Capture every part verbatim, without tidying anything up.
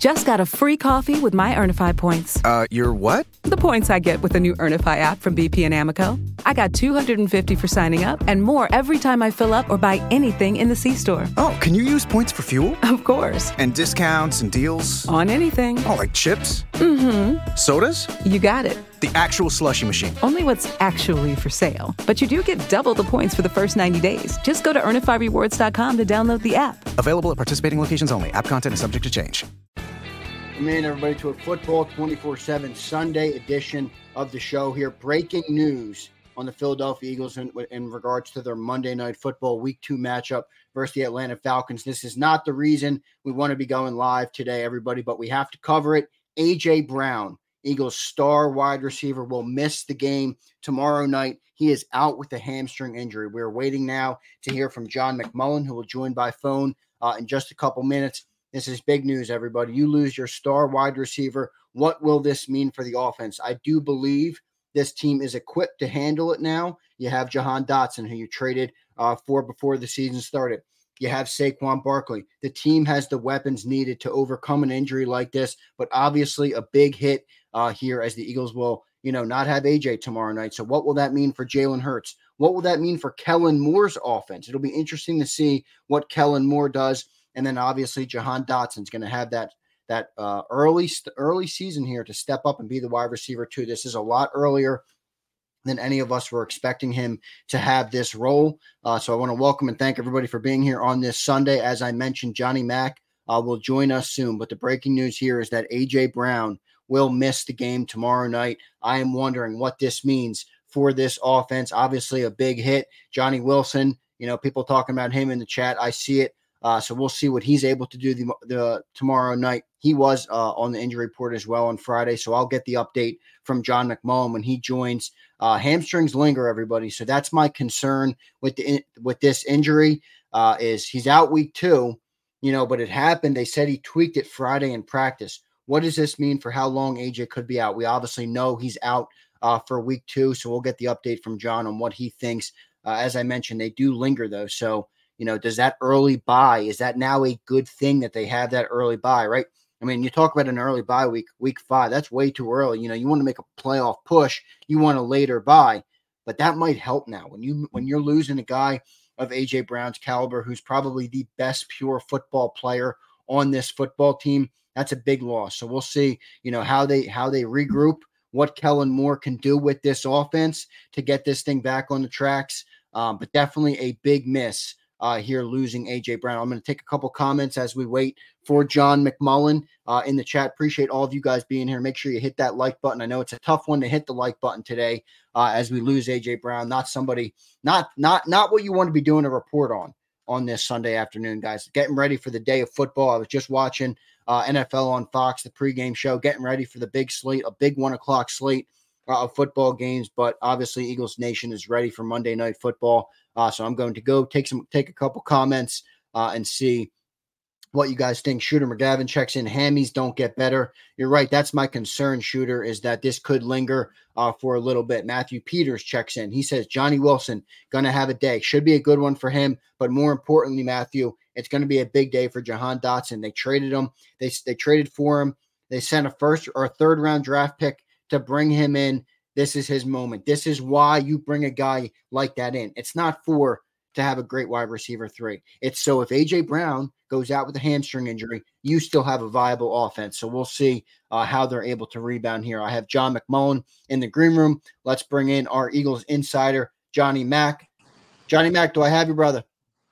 Just got a free coffee with my Earnify points. Uh, your what? The points I get with the new Earnify app from B P and Amoco. I got two hundred fifty for signing up and more every time I fill up or buy anything in the C-store. Oh, can you use points for fuel? Of course. And discounts and deals? On anything. Oh, like chips? Mm-hmm. Sodas? You got it. The actual slushie machine. Only what's actually for sale. But you do get double the points for the first ninety days. Just go to earnify rewards dot com to download the app. Available at participating locations only. App content is subject to change. Welcome in, everybody, to a Football twenty-four seven Sunday edition of the show here. Breaking news on the Philadelphia Eagles in, in regards to their Monday Night Football Week two matchup versus the Atlanta Falcons. This is not the reason we want to be going live today, everybody, but we have to cover it. A J. Brown, Eagles star wide receiver, will miss the game tomorrow night. He is out with a hamstring injury. We're waiting now to hear from John McMullen, who will join by phone uh, in just a couple minutes. This is big news, everybody. You lose your star wide receiver. What will this mean for the offense? I do believe this team is equipped to handle it now. You have Jahan Dotson, who you traded uh, for before the season started. You have Saquon Barkley. The team has the weapons needed to overcome an injury like this, but obviously a big hit uh, here as the Eagles will, you know, not have A J tomorrow night. So what will that mean for Jalen Hurts? What will that mean for Kellen Moore's offense? It'll be interesting to see what Kellen Moore does. And then obviously Jahan Dotson's going to have that that uh, early early season here to step up and be the wide receiver too. This is a lot earlier than any of us were expecting him to have this role. Uh, so I want to welcome and thank everybody for being here on this Sunday. As I mentioned, Johnny Mack uh, will join us soon. But the breaking news here is that A J. Brown will miss the game tomorrow night. I am wondering what this means for this offense. Obviously a big hit. Johnny Wilson, you know, people talking about him in the chat. I see it. Uh, so we'll see what he's able to do the, the tomorrow night. He was uh, on the injury report as well on Friday, so I'll get the update from John McMullen when he joins. Uh, hamstrings linger, everybody, so that's my concern with the with this injury. Uh, is he's out week two, you know, but it happened. They said he tweaked it Friday in practice. What does this mean for how long A J could be out? We obviously know he's out uh, for week two, so we'll get the update from John on what he thinks. Uh, as I mentioned, they do linger though, so. You know, does that early bye, is that now a good thing that they have that early bye, right? I mean, you talk about an early bye week, week five, that's way too early. You know, you want to make a playoff push, you want a later bye, but that might help now. When, you, when you're losing a guy of A J. Brown's caliber, who's probably the best pure football player on this football team, that's a big loss. So we'll see, you know, how they how they regroup, what Kellen Moore can do with this offense to get this thing back on the tracks, um, but definitely a big miss. Uh, here losing A J. Brown. I'm going to take a couple comments as we wait for John McMullen uh, in the chat. Appreciate all of you guys being here. Make sure you hit that like button. I know it's a tough one to hit the like button today uh, as we lose A J. Brown. Not somebody, not not not what you want to be doing a report on on this Sunday afternoon, guys. Getting ready for the day of football. I was just watching uh, N F L on Fox, the pregame show, getting ready for the big slate, a big one o'clock slate uh, of football games. But obviously, Eagles Nation is ready for Monday Night Football. Uh, so I'm going to go take some, take a couple comments uh, and see what you guys think. Shooter McGavin checks in. Hammies don't get better. You're right. That's my concern, Shooter, is that this could linger uh, for a little bit. Matthew Peters checks in. He says, Johnny Wilson, going to have a day. Should be a good one for him. But more importantly, Matthew, it's going to be a big day for Jahan Dotson. They traded him. They, they traded for him. They sent a first or a third round draft pick to bring him in. This is his moment. This is why you bring a guy like that in. It's not for to have a great wide receiver three. It's so if A J. Brown goes out with a hamstring injury, you still have a viable offense. So we'll see uh, how they're able to rebound here. I have John McMullen in the green room. Let's bring in our Eagles insider, Johnny Mack. Johnny Mack, do I have you, brother?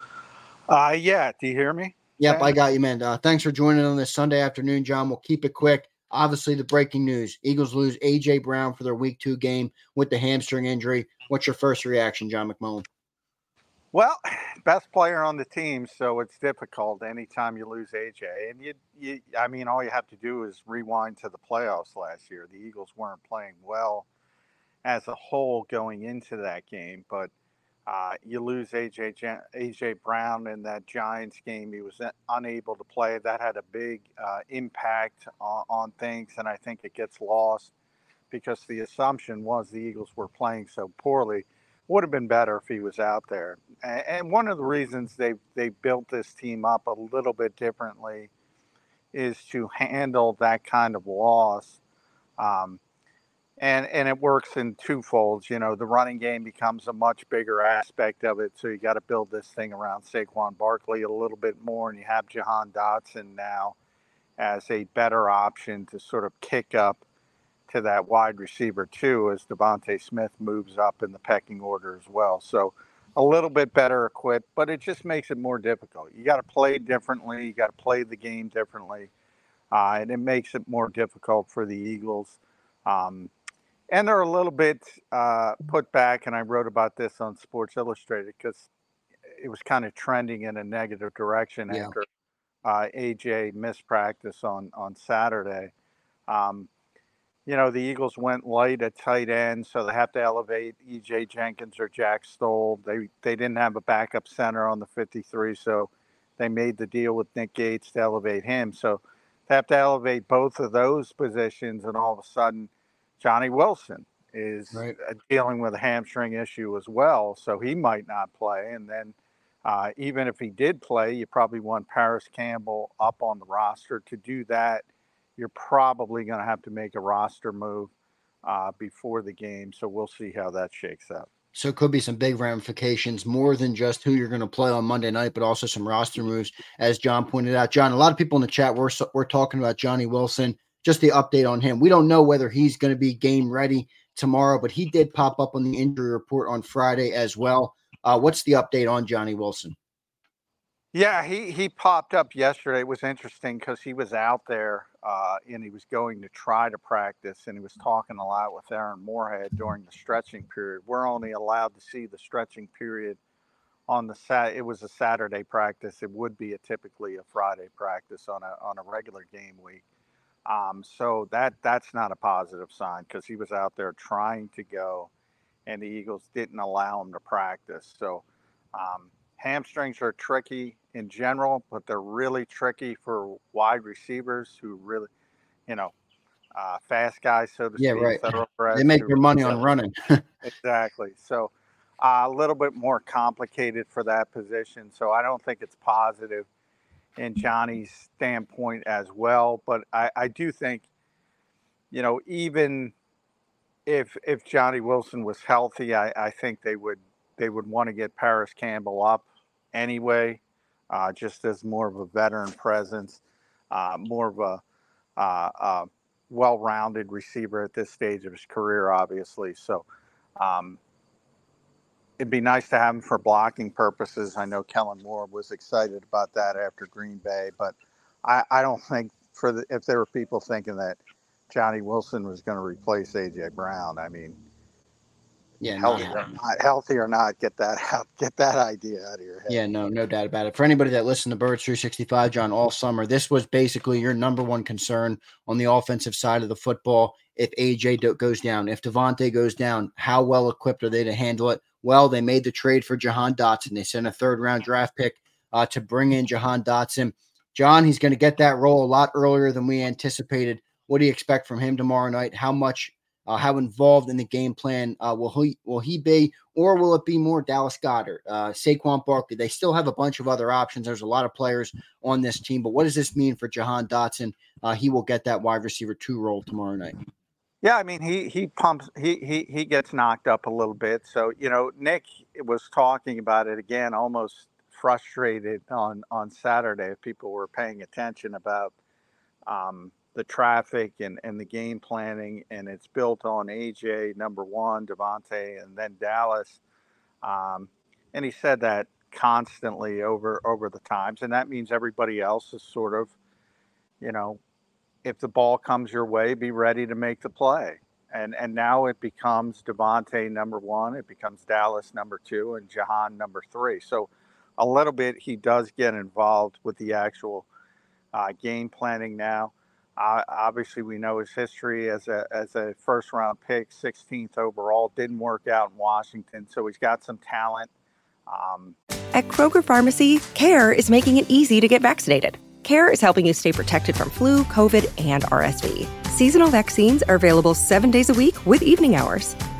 Uh, yeah. Do you hear me? Yep, I got you, man. Uh, thanks for joining on this Sunday afternoon, John. We'll keep it quick. Obviously, the breaking news, Eagles lose A J. Brown for their week two game with the hamstring injury. What's your first reaction, John McMullen? Well, best player on the team, so it's difficult anytime you lose A J. And, you, you, I mean, all you have to do is rewind to the playoffs last year. The Eagles weren't playing well as a whole going into that game, but Uh, you lose A J A J Brown in that Giants game. He was unable to play. That had a big uh, impact on, on things, and I think it gets lost because the assumption was the Eagles were playing so poorly. Would have been better if he was out there. And one of the reasons they they built this team up a little bit differently is to handle that kind of loss. Um, and and it works in two folds. You know, the running game becomes a much bigger aspect of it. So you got to build this thing around Saquon Barkley a little bit more. And you have Jahan Dotson now as a better option to sort of kick up to that wide receiver too, as Devontae Smith moves up in the pecking order as well. So a little bit better equipped, but it just makes it more difficult. You got to play differently. You got to play the game differently. Uh, and it makes it more difficult for the Eagles. Um, and they're a little bit uh, put back, and I wrote about this on Sports Illustrated because it was kind of trending in a negative direction yeah. after uh, A J missed practice on, on Saturday. Um, you know, the Eagles went light at tight end, so they have to elevate E J Jenkins or Jack Stoll. They they didn't have a backup center on the fifty-three, so they made the deal with Nick Gates to elevate him. So they have to elevate both of those positions, and all of a sudden, Johnny Wilson is right. dealing with a hamstring issue as well, so he might not play. And then uh, even if he did play, you probably want Paris Campbell up on the roster. To do that, you're probably going to have to make a roster move uh, before the game. So we'll see how that shakes out. So it could be some big ramifications, more than just who you're going to play on Monday night, but also some roster moves, as John pointed out. John, a lot of people in the chat, we're, we're talking about Johnny Wilson, just the update on him. We don't know whether he's going to be game ready tomorrow, but he did pop up on the injury report on Friday as well. Uh, what's the update on Johnny Wilson? Yeah, he, he popped up yesterday. It was interesting because he was out there uh, and he was going to try to practice, and he was talking a lot with Aaron Moorhead during the stretching period. We're only allowed to see the stretching period on the Sat. It was a Saturday practice. It would be a typically a Friday practice on a on a regular game week. Um, so that that's not a positive sign because he was out there trying to go, and the Eagles didn't allow him to practice. So. Um, Hamstrings are tricky in general, but they're really tricky for wide receivers who really, you know, uh, fast guys, so to yeah, speak. Right. They make their money on running. Exactly. So uh, a little bit more complicated for that position. So I don't think it's positive in Johnny's standpoint as well. But I, I do think, you know, even if if Johnny Wilson was healthy, I, I think they would they would want to get Paris Campbell up anyway, uh, just as more of a veteran presence, uh, more of a uh, uh, well-rounded receiver at this stage of his career, obviously. So um, it'd be nice to have him for blocking purposes. I know Kellen Moore was excited about that after Green Bay, but I, I don't think for the, if there were people thinking that Johnny Wilson was going to replace A J Brown, I mean, Yeah, healthy no, or not, healthy or not, get that out, get that idea out of your head. Yeah, no, no doubt about it. For anybody that listened to Birds three sixty-five, John, all summer, this was basically your number one concern on the offensive side of the football. If A J goes down, if Devontae goes down, how well equipped are they to handle it? Well, they made the trade for Jahan Dotson. They sent a third round draft pick uh, to bring in Jahan Dotson. John, he's going to get that role a lot earlier than we anticipated. What do you expect from him tomorrow night? How much Uh, how involved in the game plan uh, will he will he be, or will it be more Dallas Goedert, uh, Saquon Barkley? They still have a bunch of other options. There's a lot of players on this team, but what does this mean for Jahan Dotson? Uh, he will get that wide receiver two role tomorrow night. Yeah, I mean he he pumps he he he gets knocked up a little bit. So you know Nick was talking about it again, almost frustrated on on Saturday if people were paying attention about. Um, the traffic and, and the game planning, and it's built on A J, number one, Devontae, and then Dallas. Um, and he said that constantly over, over the times. And that means everybody else is sort of, you know, if the ball comes your way, be ready to make the play. And and now it becomes Devontae number one, it becomes Dallas number two, and Jahan number three. So a little bit he does get involved with the actual uh, game planning now. Uh, obviously, we know his history as a as a first round pick, sixteenth overall, didn't work out in Washington, so he's got some talent. Um, At Kroger Pharmacy, CARE is making it easy to get vaccinated. CARE is helping you stay protected from flu, COVID, and R S V. Seasonal vaccines are available seven days a week with evening hours.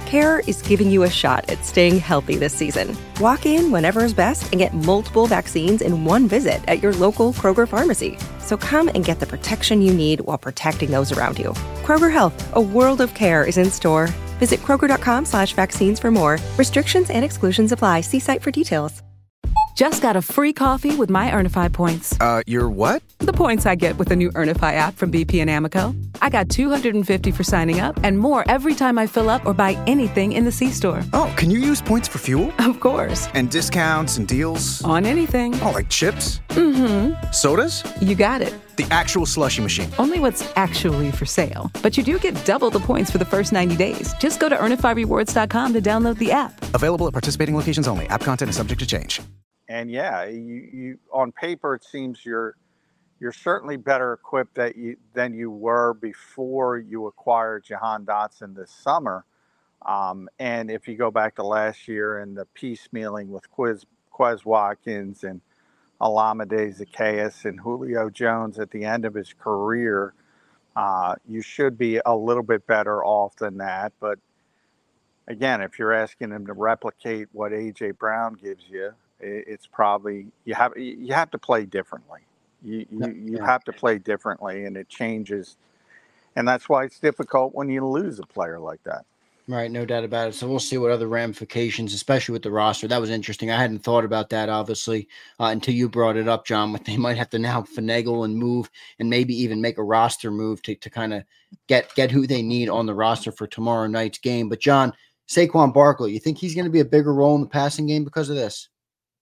Care is giving you a shot at staying healthy this season. Walk in whenever is best and get multiple vaccines in one visit at your local Kroger pharmacy. So come and get the protection you need while protecting those around you. Kroger Health, a world of care is in store. Visit Kroger.com slash vaccines for more. Restrictions and exclusions apply. See site for details. Just got a free coffee with my Earnify points. Uh, your what? The points I get with the new Earnify app from B P and Amoco. I got two hundred fifty for signing up and more every time I fill up or buy anything in the C-store. Oh, can you use points for fuel? Of course. And discounts and deals? On anything. Oh, like chips? Mm-hmm. Sodas? You got it. The actual slushie machine. Only what's actually for sale. But you do get double the points for the first ninety days. Just go to earnify rewards dot com to download the app. Available at participating locations only. App content is subject to change. And yeah, you, you on paper it seems you're you're certainly better equipped that you than you were before you acquired Jahan Dotson this summer. Um, and if you go back to last year and the piecemealing with Quiz, Quez Watkins and Olamide Zaccheaus and Julio Jones at the end of his career, uh, you should be a little bit better off than that. But again, if you're asking him to replicate what A J Brown gives you, it's probably you have you have to play differently. You you, you yeah. have to play differently, and it changes, and that's why it's difficult when you lose a player like that. Right, no doubt about it. So we'll see what other ramifications, especially with the roster. That was interesting. I hadn't thought about that, obviously, uh, until you brought it up, John. But they might have to now finagle and move, and maybe even make a roster move to to kind of get get who they need on the roster for tomorrow night's game. But John, Saquon Barkley, you think he's going to be a bigger role in the passing game because of this?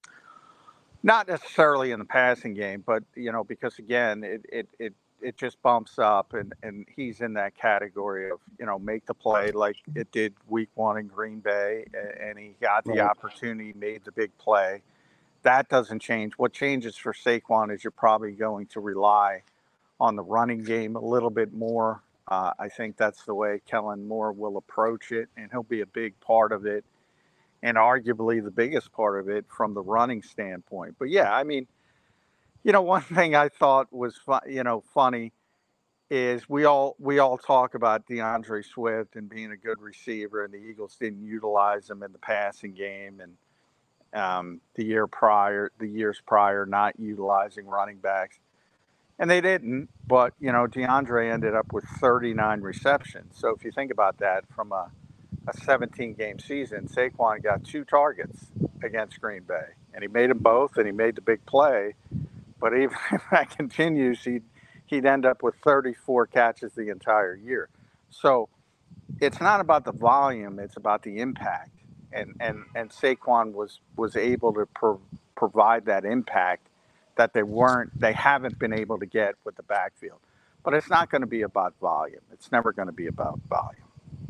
Not necessarily in the passing game, but, you know, because, again, it it it, it just bumps up, and, and he's in that category of, you know, make the play like it did week one in Green Bay, and he got the Right. opportunity, made the big play. That doesn't change. What changes for Saquon is you're probably going to rely on the running game a little bit more. Uh, I think that's the way Kellen Moore will approach it, and he'll be a big part of it. And arguably the biggest part of it from the running standpoint. But yeah, I mean, you know, one thing I thought was, fu- you know, funny is we all we all talk about DeAndre Swift and being a good receiver, and the Eagles didn't utilize him in the passing game, and um, the year prior, the years prior, not utilizing running backs, and they didn't. But you know, DeAndre ended up with thirty-nine receptions. So if you think about that from a a seventeen-game season, Saquon got two targets against Green Bay, and he made them both, and he made the big play. But even if that continues, he'd, he'd end up with thirty-four catches the entire year. So it's not about the volume, it's about the impact. And and, and Saquon was, was able to pro- provide that impact that they weren't, they haven't been able to get with the backfield. But it's not going to be about volume. It's never going to be about volume.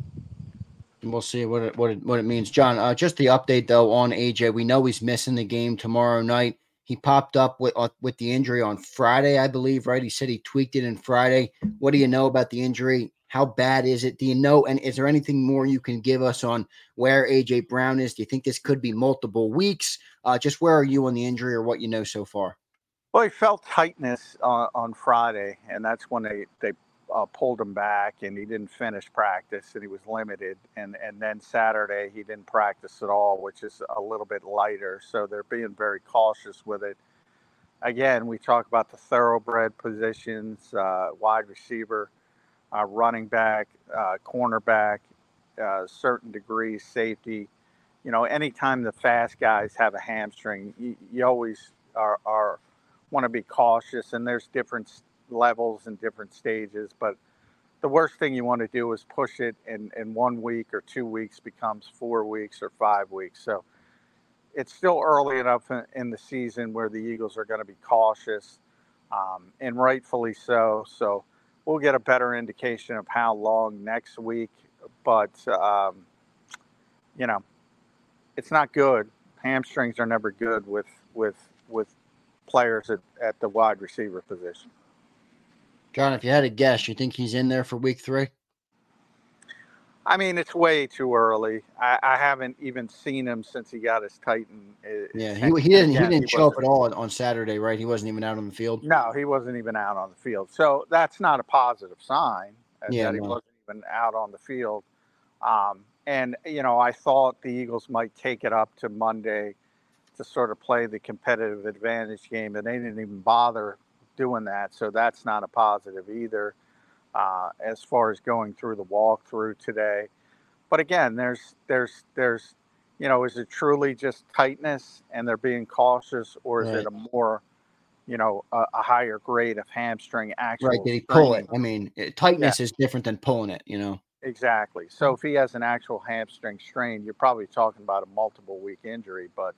We'll see what it, what it, what it means. John, uh, just the update, though, on A J. We know he's missing the game tomorrow night. He popped up with uh, with the injury on Friday, I believe, right? He said he tweaked it in Friday. What do you know about the injury? How bad is it? Do you know? And is there anything more you can give us on where A J Brown is? Do you think this could be multiple weeks? Uh, just where are you on the injury or what you know so far? Well, he felt tightness uh, on Friday, and that's when they, they uh, pulled him back, and he didn't finish practice, and he was limited. And, and then Saturday, he didn't practice at all, which is a little bit lighter. So they're being very cautious with it. Again, we talk about the thoroughbred positions, uh, wide receiver, uh, running back, uh, cornerback, uh, certain degrees, safety. You know, anytime the fast guys have a hamstring, you, you always are, are want to be cautious, and there's different levels and different stages. But the worst thing you want to do is push it, and, and one week or two weeks becomes four weeks or five weeks. So it's still early enough in, in the season where the Eagles are going to be cautious, um, and rightfully so. So we'll get a better indication of how long next week. But, um, you know, it's not good. Hamstrings are never good with with with players at, at the wide receiver position. John, if you had a guess, you think he's in there for week three? I mean, it's way too early. I, I haven't even seen him since he got his Titan. Yeah, he, he didn't he didn't show up at all on Saturday, right? He wasn't even out on the field. No, he wasn't even out on the field. So that's not a positive sign. Yeah, that he no. wasn't even out on the field. Um, And, you know, I thought the Eagles might take it up to Monday to sort of play the competitive advantage game, and they didn't even bother doing that. So that's not a positive either uh, as far as going through the walkthrough today. But again, there's, there's, there's, you know, is it truly just tightness and they're being cautious, or is Right. it a more, you know, a, a higher grade of hamstring actual Right. Did he pull strain? it? I mean, it, tightness yeah. is different than pulling it, you know? Exactly. So if he has an actual hamstring strain, you're probably talking about a multiple week injury, but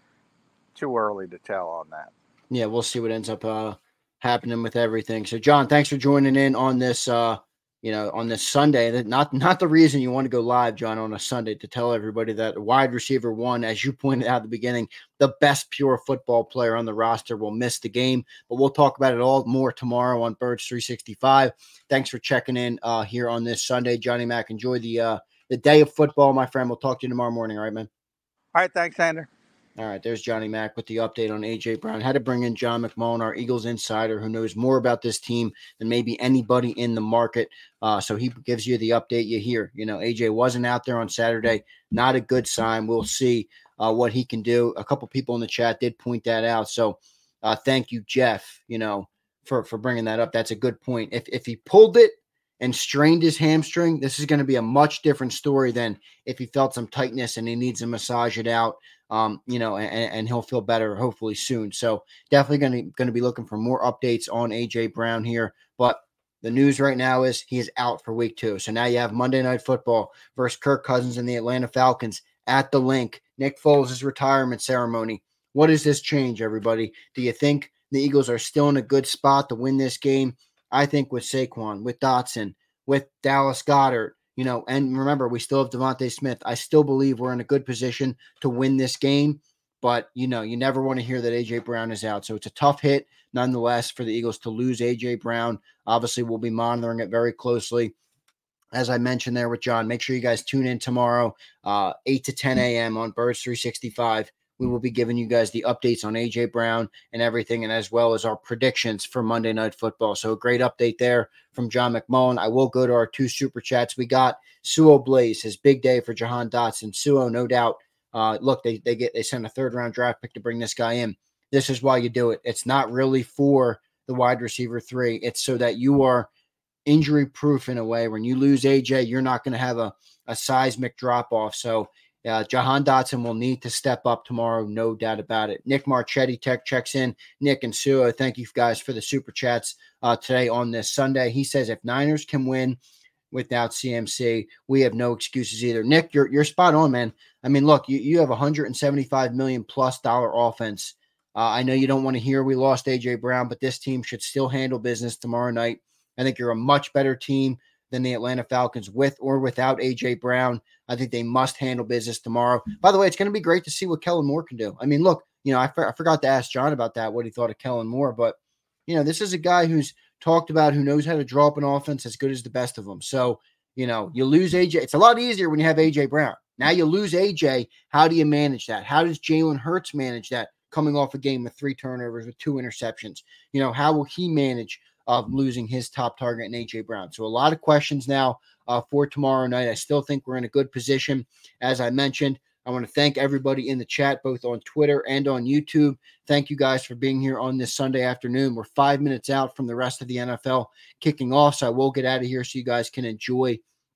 too early to tell on that. Yeah, we'll see what ends up uh, happening with everything. So, John, thanks for joining in on this, uh, you know, on this Sunday. That not not the reason you want to go live, John, on a Sunday, to tell everybody that wide receiver one, as you pointed out at the beginning, the best pure football player on the roster will miss the game. But we'll talk about it all more tomorrow on Birds three sixty-five. Thanks for checking in uh, here on this Sunday. Johnny Mac, enjoy the uh, the day of football, my friend. We'll talk to you tomorrow morning. All right, man? All right. Thanks, Sander. All right, there's Johnny Mac with the update on A J Brown. Had to bring in John McMullen, our Eagles insider, who knows more about this team than maybe anybody in the market. Uh, so he gives you the update you hear. You know, A J wasn't out there on Saturday. Not a good sign. We'll see uh, what he can do. A couple people in the chat did point that out. So uh, thank you, Jeff, you know, for, for bringing that up. That's a good point. If, if he pulled it and strained his hamstring, this is going to be a much different story than if he felt some tightness and he needs to massage it out. Um, you know, and, and he'll feel better hopefully soon. So definitely going to going to be looking for more updates on A J Brown here. But the news right now is he is out for week two. So now you have Monday Night Football versus Kirk Cousins and the Atlanta Falcons at the Link. Nick Foles' retirement ceremony. What does this change, everybody? Do you think the Eagles are still in a good spot to win this game? I think with Saquon, with Dotson, with Dallas Goedert, you know, and remember, we still have Devontae Smith. I still believe we're in a good position to win this game, but, you know, you never want to hear that A J Brown is out. So it's a tough hit, nonetheless, for the Eagles to lose A J Brown. Obviously, we'll be monitoring it very closely. As I mentioned there with John, make sure you guys tune in tomorrow, uh, eight to ten a.m. on Birds three sixty-five. We will be giving you guys the updates on A J Brown and everything, and as well as our predictions for Monday Night Football. So a great update there from John McMullen. I will go to our two super chats. We got Suo Blaze, his big day for Jahan Dotson. Suo, no doubt. Uh, look, they they get they sent a third round draft pick to bring this guy in. This is why you do it. It's not really for the wide receiver three. It's so that you are injury proof in a way. When you lose A J, you're not going to have a, a seismic drop off. So Uh, Jahan Dotson will need to step up tomorrow, no doubt about it. Nick Marchetti Tech checks in. Nick and Suo, thank you guys for the super chats uh, today on this Sunday. He says if Niners can win without C M C, we have no excuses either. Nick, you're you're spot on, man. I mean, look, you, you have a one hundred seventy-five million dollars plus dollar offense. Uh, I know you don't want to hear we lost A J Brown, but this team should still handle business tomorrow night. I think you're a much better team than the Atlanta Falcons with or without A J Brown. I think they must handle business tomorrow. By the way, it's going to be great to see what Kellen Moore can do. I mean, look, you know, I, I forgot to ask John about that, what he thought of Kellen Moore, but, you know, this is a guy who's talked about, who knows how to draw up an offense as good as the best of them. So, you know, you lose A J. It's a lot easier when you have A J Brown. Now you lose A J. How do you manage that? How does Jalen Hurts manage that coming off a game with three turnovers with two interceptions? You know, how will he manage of losing his top target in A J Brown? So a lot of questions now uh, for tomorrow night. I still think we're in a good position. As I mentioned, I want to thank everybody in the chat, both on Twitter and on YouTube. Thank you guys for being here on this Sunday afternoon. We're five minutes out from the rest of the N F L kicking off, so I will get out of here so you guys can enjoy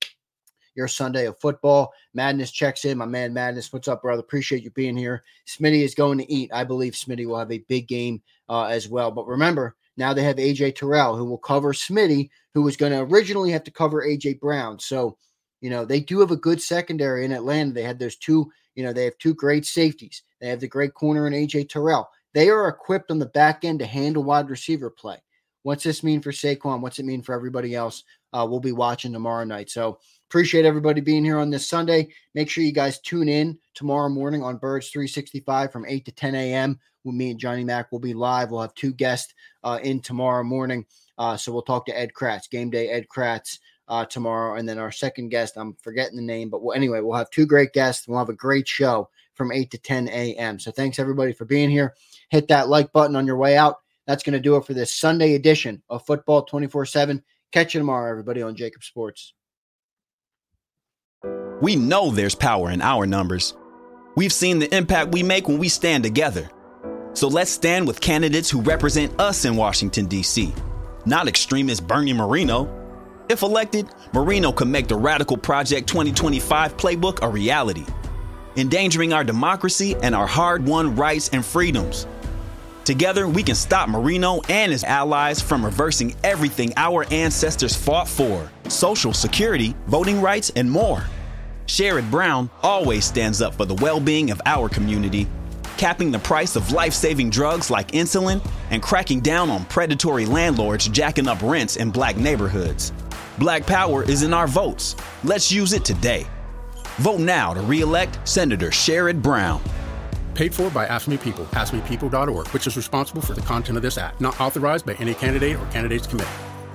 your Sunday of football. Madness checks in. My man Madness, what's up, brother? Appreciate you being here. Smitty is going to eat. I believe Smitty will have a big game uh, as well. But remember, now they have A J Terrell, who will cover Smitty, who was going to originally have to cover A J Brown. So, you know, they do have a good secondary in Atlanta. They had those two, you know, they have two great safeties. They have the great corner in A J Terrell. They are equipped on the back end to handle wide receiver play. What's this mean for Saquon? What's it mean for everybody else? Uh, we'll be watching tomorrow night. So appreciate everybody being here on this Sunday. Make sure you guys tune in tomorrow morning on Birds three sixty-five from eight to ten a.m. with me and Johnny Mac. Will be live. We'll have two guests uh, in tomorrow morning. Uh, so we'll talk to Ed Kratz, Game Day Ed Kratz uh, tomorrow. And then our second guest, I'm forgetting the name, but we'll, anyway, we'll have two great guests. We'll have a great show from eight to ten a.m. So thanks everybody for being here. Hit that like button on your way out. That's going to do it for this Sunday edition of Football twenty-four seven. Catch you tomorrow, everybody, on Jacob Sports. We know there's power in our numbers. We've seen the impact we make when we stand together. So let's stand with candidates who represent us in Washington, D C, not extremist Bernie Moreno. If elected, Moreno could make the Radical Project twenty twenty-five playbook a reality, endangering our democracy and our hard-won rights and freedoms. Together, we can stop Moreno and his allies from reversing everything our ancestors fought for: Social Security, voting rights, and more. Sherrod Brown always stands up for the well-being of our community, capping the price of life-saving drugs like insulin and cracking down on predatory landlords jacking up rents in black neighborhoods. Black power is in our votes. Let's use it today. Vote now to re-elect Senator Sherrod Brown. Paid for by Ask Me People, ask me people dot org, which is responsible for the content of this act. Not authorized by any candidate or candidates committee.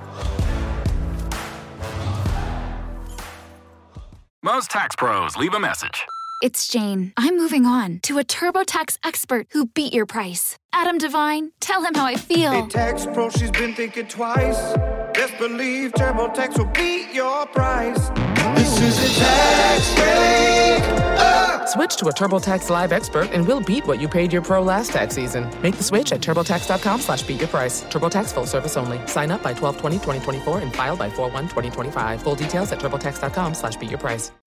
Most tax pros leave a message. It's Jane. I'm moving on to a TurboTax expert who beat your price. Adam Devine, tell him how I feel. Hey, tax pro, she's been thinking twice. Best believe TurboTax will beat your price. This is a tax break. Uh. Switch to a TurboTax Live expert and we'll beat what you paid your pro last tax season. Make the switch at TurboTax.com slash beat your price. TurboTax full service only. Sign up by twelve twenty twenty twenty-four and file by four one twenty twenty-five. Full details at TurboTax.com slash beat your price.